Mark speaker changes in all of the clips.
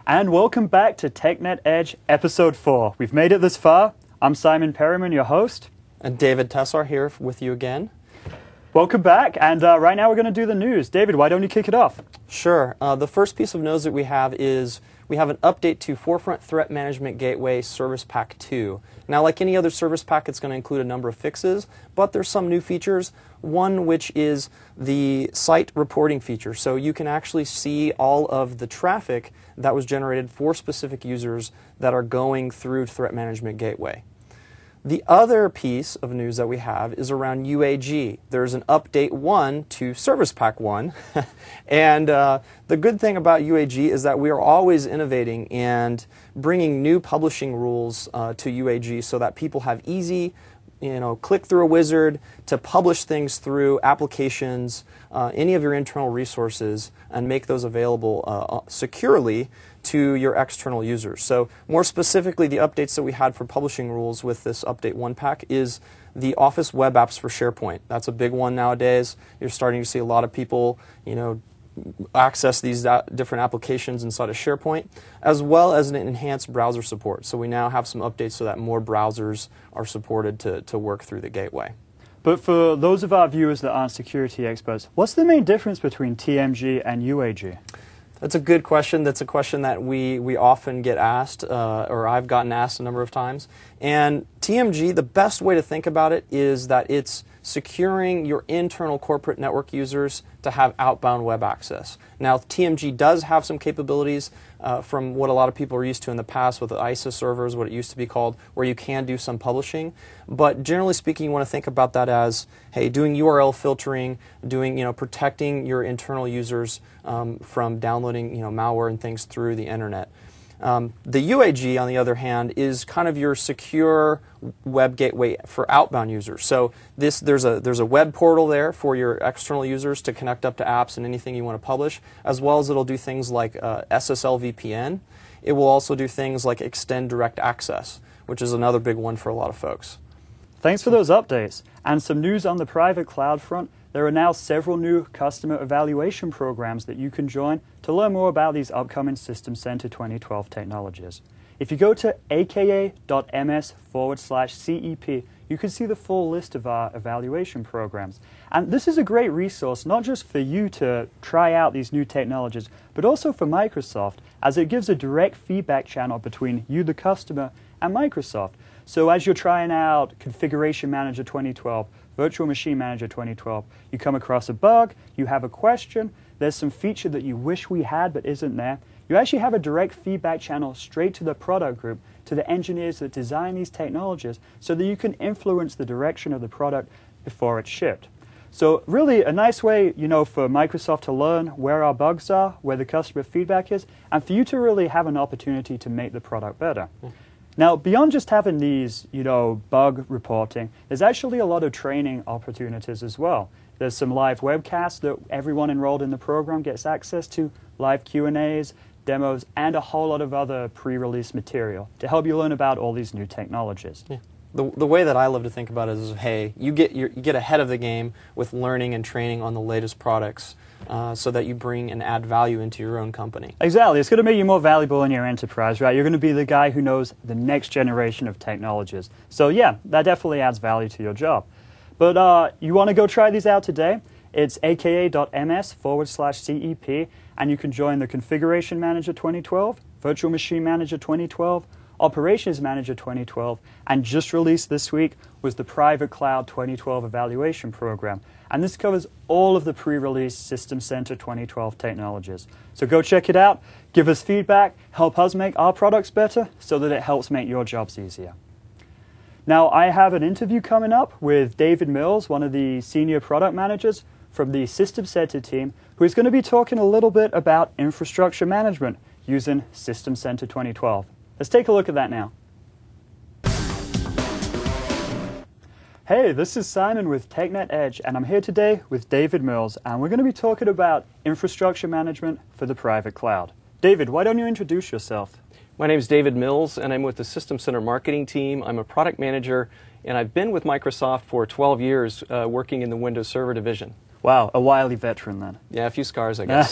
Speaker 1: And welcome back to TechNet Edge Episode 4. We've made it this far. I'm Simon Perryman, your host.
Speaker 2: And David Tessar here with you again.
Speaker 1: Welcome back, and right now we're going to do the news. David, why don't you kick it off?
Speaker 2: Sure. The first piece of news that we have is we have an update to Forefront Threat Management Gateway Service Pack 2. Now, like any other service pack, it's going to include a number of fixes, but there's some new features. One which is the site reporting feature. So you can actually see all of the traffic that was generated for specific users that are going through Threat Management Gateway. The other piece of news that we have is around UAG. There's an update 1 to Service Pack 1. And the good thing about UAG is that we are always innovating and bringing new publishing rules to UAG so that people have easy, click through a wizard to publish things through applications, any of your internal resources, and make those available securely to your external users. So more specifically, the updates that we had for publishing rules with this Update 1 pack is the Office web apps for SharePoint. That's a big one nowadays. You're starting to see a lot of people, access these different applications inside of SharePoint, as well as an enhanced browser support. So we now have some updates so that more browsers are supported to work through the gateway.
Speaker 1: But for those of our viewers that aren't security experts, what's the main difference between TMG and UAG?
Speaker 2: That's a good question. That's a question that we often get asked, or I've gotten asked a number of times. And TMG, the best way to think about it is that it's securing your internal corporate network users to have outbound web access. Now, TMG does have some capabilities from what a lot of people are used to in the past with the ISA servers, what it used to be called, where you can do some publishing. But generally speaking, you want to think about that as, hey, doing URL filtering, doing, protecting your internal users from downloading, malware and things through the internet. The UAG, on the other hand, is kind of your secure web gateway for outbound users. So there's a web portal there for your external users to connect up to apps and anything you want to publish, as well as it'll do things like SSL VPN. It will also do things like extend direct access, which is another big one for a lot of folks.
Speaker 1: Thanks for those updates. And some news on the private cloud front. There are now several new customer evaluation programs that you can join to learn more about these upcoming System Center 2012 technologies. If you go to aka.ms/CEP, you can see the full list of our evaluation programs. And this is a great resource, not just for you to try out these new technologies, but also for Microsoft, as it gives a direct feedback channel between you, the customer, and Microsoft. So as you're trying out Configuration Manager 2012, Virtual Machine Manager 2012, you come across a bug, you have a question, there's some feature that you wish we had but isn't there, you actually have a direct feedback channel straight to the product group, to the engineers that design these technologies, so that you can influence the direction of the product before it's shipped. So really a nice way, for Microsoft to learn where our bugs are, where the customer feedback is, and for you to really have an opportunity to make the product better. Now, beyond just having these, bug reporting, there's actually a lot of training opportunities as well. There's some live webcasts that everyone enrolled in the program gets access to, live Q&As, demos, and a whole lot of other pre-release material to help you learn about all these new technologies.
Speaker 2: Yeah. The way that I love to think about it is, hey, you get ahead of the game with learning and training on the latest products so that you bring and add value into your own company.
Speaker 1: Exactly. It's going to make you more valuable in your enterprise, right? You're going to be the guy who knows the next generation of technologies. So yeah, that definitely adds value to your job. But you want to go try these out today? It's aka.ms/CEP, and you can join the Configuration Manager 2012, Virtual Machine Manager 2012, Operations Manager 2012, and just released this week was the Private Cloud 2012 Evaluation Program. And this covers all of the pre-release System Center 2012 technologies. So go check it out, give us feedback, help us make our products better so that it helps make your jobs easier. Now, I have an interview coming up with David Mills, one of the senior product managers from the System Center team, who is going to be talking a little bit about infrastructure management using System Center 2012. Let's take a look at that now. Hey, this is Simon with TechNet Edge, and I'm here today with David Mills, and we're going to be talking about infrastructure management for the private cloud. David, why don't you introduce yourself?
Speaker 3: My name is David Mills, and I'm with the System Center marketing team. I'm a product manager, and I've been with Microsoft for 12 years working in the Windows Server division.
Speaker 1: Wow, a wily veteran then.
Speaker 3: Yeah, a few scars, I guess.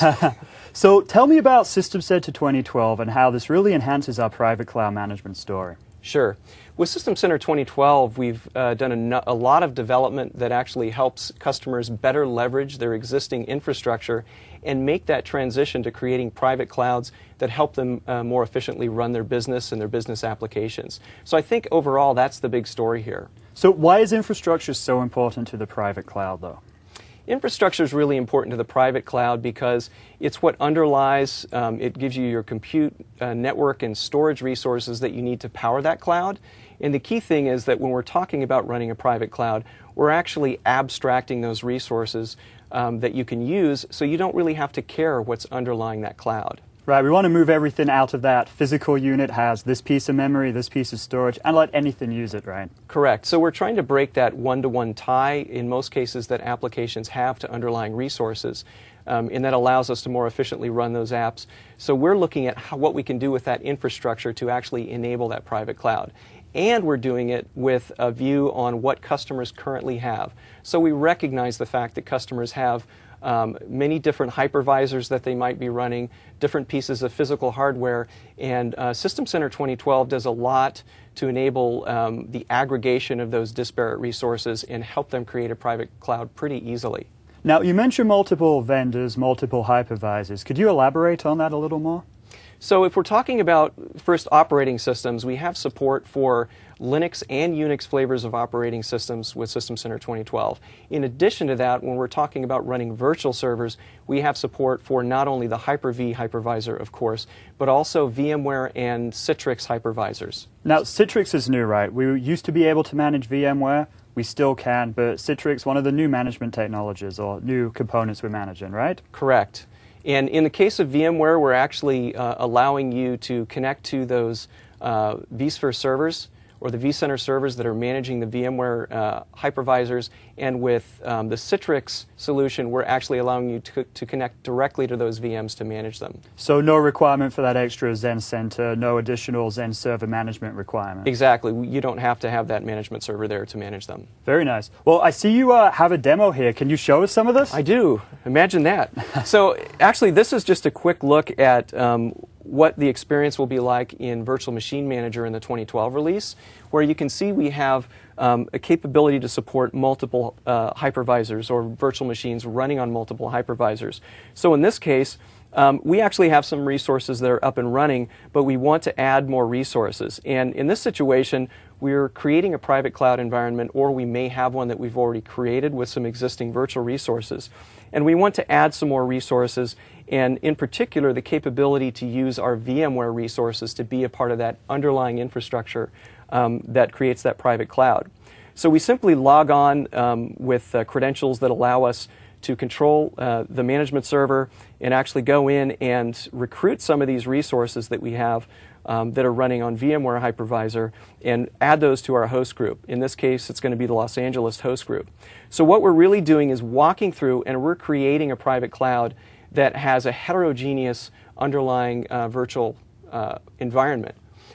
Speaker 1: So tell me about System Center 2012 and how this really enhances our private cloud management story.
Speaker 3: Sure. With System Center 2012, we've done a lot of development that actually helps customers better leverage their existing infrastructure and make that transition to creating private clouds that help them more efficiently run their business and their business applications. So I think overall that's the big story here.
Speaker 1: So why is infrastructure so important to the private cloud, though?
Speaker 3: Infrastructure is really important to the private cloud because it's what underlies, it gives you your compute, network, and storage resources that you need to power that cloud. And the key thing is that when we're talking about running a private cloud, we're actually abstracting those resources that you can use so you don't really have to care what's underlying that cloud.
Speaker 1: Right, we want to move everything out of that physical unit, has this piece of memory, this piece of storage, and let anything use it, right?
Speaker 3: Correct. So we're trying to break that one-to-one tie in most cases that applications have to underlying resources, and that allows us to more efficiently run those apps. So we're looking at what we can do with that infrastructure to actually enable that private cloud. And we're doing it with a view on what customers currently have. So we recognize the fact that customers have many different hypervisors that they might be running, different pieces of physical hardware, and System Center 2012 does a lot to enable the aggregation of those disparate resources and help them create a private cloud pretty easily.
Speaker 1: Now, you mentioned multiple vendors, multiple hypervisors. Could you elaborate on that a little more?
Speaker 3: So if we're talking about first operating systems, we have support for Linux and Unix flavors of operating systems with System Center 2012. In addition to that, when we're talking about running virtual servers, we have support for not only the Hyper-V hypervisor, of course, but also VMware and Citrix hypervisors.
Speaker 1: Now, Citrix is new, right? We used to be able to manage VMware. We still can, but Citrix, one of the new management technologies or new components we're managing, right?
Speaker 3: Correct. And in the case of VMware, we're actually allowing you to connect to those vSphere servers or the vCenter servers that are managing the VMware hypervisors. And with the Citrix solution, we're actually allowing you to connect directly to those VMs to manage them.
Speaker 1: So no requirement for that extra Zen Center, no additional Zen server management requirement.
Speaker 3: Exactly. You don't have to have that management server there to manage them.
Speaker 1: Very nice. Well, I see you have a demo here. Can you show us some of this?
Speaker 3: I do. Imagine that. So actually, this is just a quick look at what the experience will be like in Virtual Machine Manager in the 2012 release, where you can see we have a capability to support multiple hypervisors or virtual machines running on multiple hypervisors. So in this case, we actually have some resources that are up and running, but we want to add more resources. And in this situation, we're creating a private cloud environment, or we may have one that we've already created with some existing virtual resources. And we want to add some more resources, and in particular, the capability to use our VMware resources to be a part of that underlying infrastructure that creates that private cloud. So we simply log on with credentials that allow us to control the management server and actually go in and recruit some of these resources that we have that are running on VMware Hypervisor and add those to our host group. In this case, it's going to be the Los Angeles host group. So what we're really doing is walking through and we're creating a private cloud that has a heterogeneous underlying virtual environment.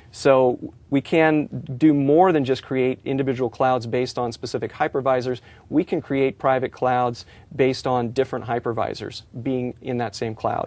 Speaker 3: So we can do more than just create individual clouds based on specific hypervisors. We can create private clouds based on different hypervisors being in that same cloud.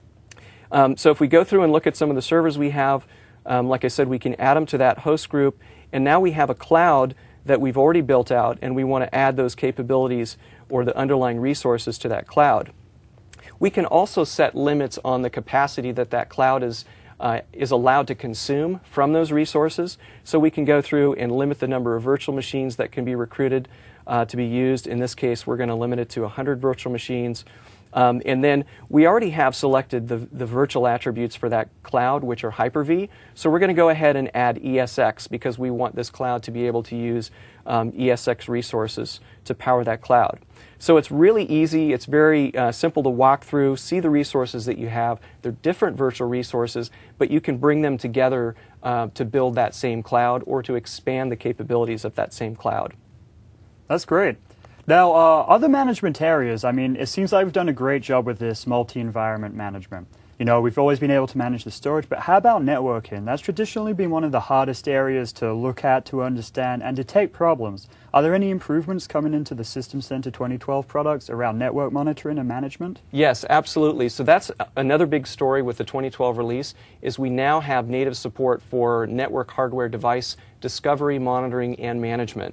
Speaker 3: So if we go through and look at some of the servers we have, like I said, we can add them to that host group. And now we have a cloud that we've already built out, and we want to add those capabilities or the underlying resources to that cloud. We can also set limits on the capacity that that cloud is allowed to consume from those resources. So we can go through and limit the number of virtual machines that can be recruited to be used. In this case, we're going to limit it to 100 virtual machines. And then we already have selected the virtual attributes for that cloud, which are Hyper-V. So we're going to go ahead and add ESX because we want this cloud to be able to use ESX resources to power that cloud. So it's really easy. It's very simple to walk through, see the resources that you have. They're different virtual resources, but you can bring them together to build that same cloud or to expand the capabilities of that same cloud.
Speaker 1: That's great. Now, other management areas, I mean, it seems like we've done a great job with this multi-environment management. You know, we've always been able to manage the storage, but how about networking? That's traditionally been one of the hardest areas to look at, to understand, and detect problems. Are there any improvements coming into the System Center 2012 products around network monitoring and management?
Speaker 3: Yes, absolutely. So that's another big story with the 2012 release, is we now have native support for network hardware device discovery, monitoring, and management.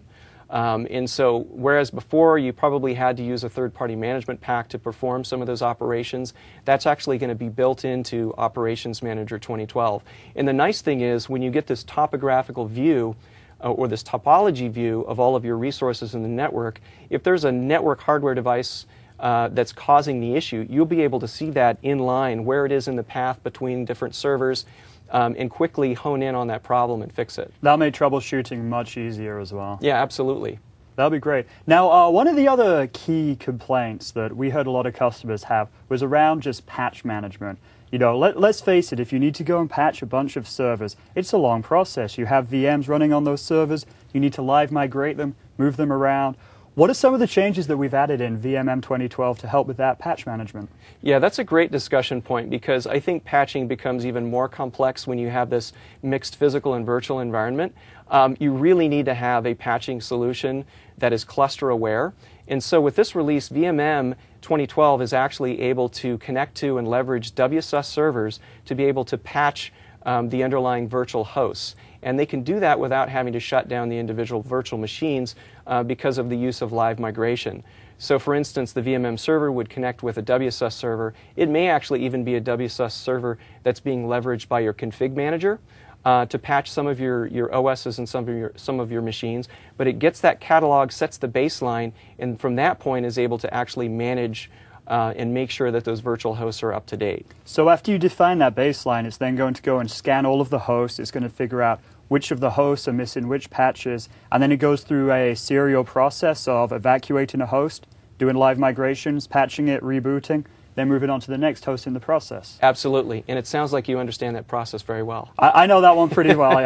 Speaker 3: And so whereas before you probably had to use a third-party management pack to perform some of those operations, that's actually going to be built into Operations Manager 2012. And the nice thing is when you get this topographical view or this topology view of all of your resources in the network, if there's a network hardware device that's causing the issue, you'll be able to see that in line, where it is in the path between different servers, and quickly hone in on that problem and fix it.
Speaker 1: That'll make troubleshooting much easier as well.
Speaker 3: Yeah, absolutely.
Speaker 1: That'll be great. Now, one of the other key complaints that we heard a lot of customers have was around just patch management. You know, let's face it, if you need to go and patch a bunch of servers, it's a long process. You have VMs running on those servers, you need to live migrate them, move them around. What are some of the changes that we've added in VMM 2012 to help with that patch management?
Speaker 3: Yeah, that's a great discussion point, because I think patching becomes even more complex when you have this mixed physical and virtual environment. You really need to have a patching solution that is cluster aware. And so with this release, VMM 2012 is actually able to connect to and leverage WSUS servers to be able to patch the underlying virtual hosts. And they can do that without having to shut down the individual virtual machines because of the use of live migration. So for instance, the VMM server would connect with a WSUS server. It may actually even be a WSUS server that's being leveraged by your config manager to patch some of your OSs and some of your machines. But it gets that catalog, sets the baseline, and from that point is able to actually manage and make sure that those virtual hosts are up to date.
Speaker 1: So after you define that baseline, it's then going to go and scan all of the hosts. It's going to figure out which of the hosts are missing which patches, and then it goes through a serial process of evacuating a host, doing live migrations, patching it, rebooting, then moving on to the next host in the process.
Speaker 3: Absolutely, and it sounds like you understand that process very well.
Speaker 1: I know that one pretty well.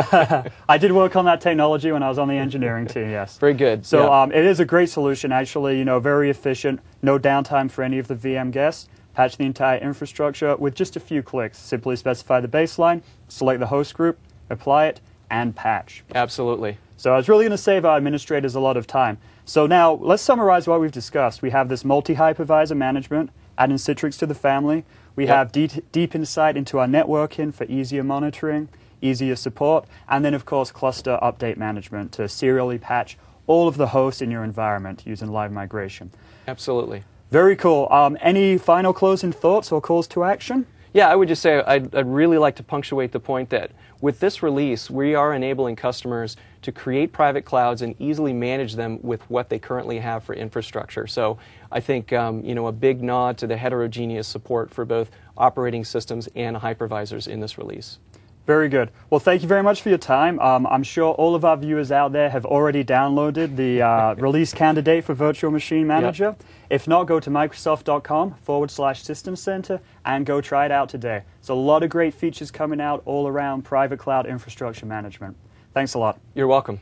Speaker 1: I did work on that technology when I was on the engineering team, yes.
Speaker 3: Very good.
Speaker 1: So
Speaker 3: yeah.
Speaker 1: It is a great solution, actually, very efficient, no downtime for any of the VM guests. Patch the entire infrastructure with just a few clicks. Simply specify the baseline, select the host group, apply it, and patch.
Speaker 3: Absolutely.
Speaker 1: So I was really going to save our administrators a lot of time. So now let's summarize what we've discussed. We have this multi-hypervisor management, adding Citrix to the family. We have deep insight into our networking for easier monitoring, easier support, and then of course cluster update management to serially patch all of the hosts in your environment using live migration.
Speaker 3: Absolutely.
Speaker 1: Very cool. Any final closing thoughts or calls to action?
Speaker 3: Yeah, I would just say I'd really like to punctuate the point that with this release, we are enabling customers to create private clouds and easily manage them with what they currently have for infrastructure. So I think a big nod to the heterogeneous support for both operating systems and hypervisors in this release.
Speaker 1: Very good. Well, thank you very much for your time. I'm sure all of our viewers out there have already downloaded the release candidate for Virtual Machine Manager. Yep. If not, go to Microsoft.com/System Center and go try it out today. There's a lot of great features coming out all around private cloud infrastructure management. Thanks a lot.
Speaker 3: You're welcome.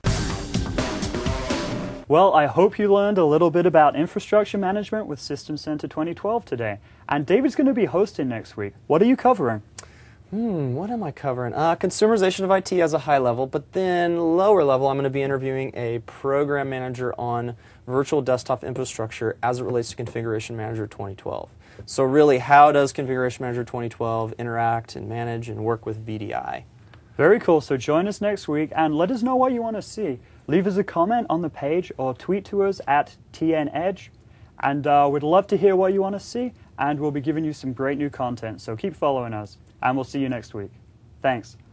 Speaker 1: Well, I hope you learned a little bit about infrastructure management with System Center 2012 today. And David's going to be hosting next week. What are you covering?
Speaker 2: What am I covering? Consumerization of IT as a high level, but then lower level, I'm going to be interviewing a program manager on virtual desktop infrastructure as it relates to Configuration Manager 2012. So really, how does Configuration Manager 2012 interact and manage and work with VDI?
Speaker 1: Very cool. So join us next week and let us know what you want to see. Leave us a comment on the page or tweet to us at TNEdge. And we'd love to hear what you want to see, and we'll be giving you some great new content. So keep following us. And we'll see you next week. Thanks.